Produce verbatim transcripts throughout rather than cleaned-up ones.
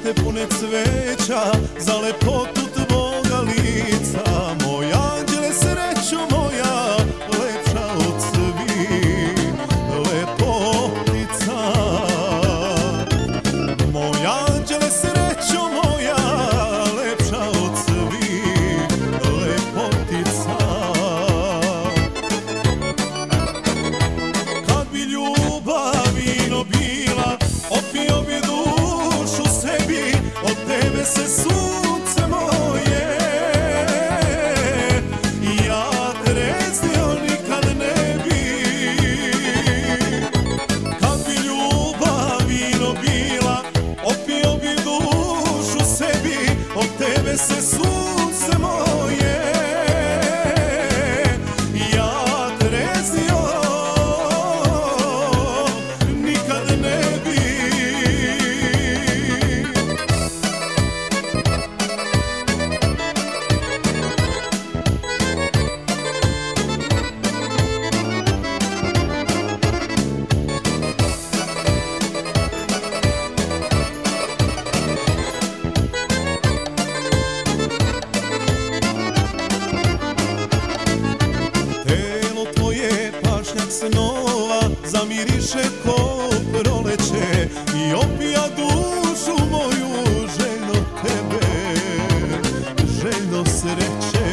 te pune cveća za lepotu tvoga lica. Moj anđele, srećo moja, lepša od svih lepotica. Moj anđele, srećo moja, lepša od svih lepotica. Kad bi ljubav vino bila, opio bi dušu sebi, od tebe se sunce moje ja treznio nikad ne bi. Kad bi ljubav vino bila, opio bi dušu sebi, od tebe se sunce moje ja treznio nikad ne bi. Telo tvoje pašnjak snova, zamiriše ko proleće i opija dušu moju željno tebe, željno sreće.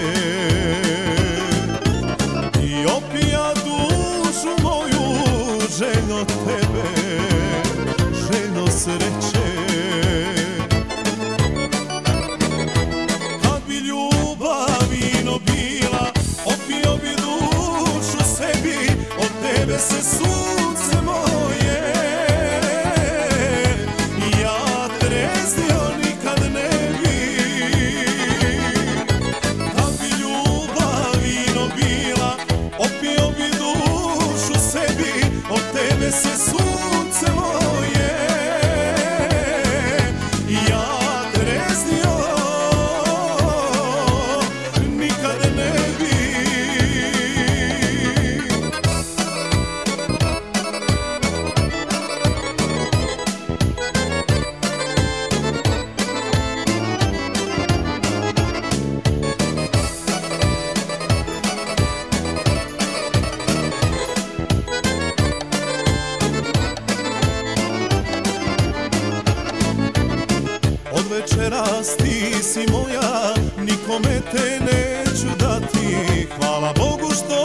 I opija dušu moju željno tebe, željno sreće. Kad bi ljubav vino bila, opio bi dušu sebi, od tebe se sunce moje ja treznio nikad ne bi. Kad bi ljubav vino bila, opio bi dušu sebi, od tebe se sunce moje ja treznio nikad ne bi. Od večeras ti si moja, nikome te neću dati. Hvala Bogu što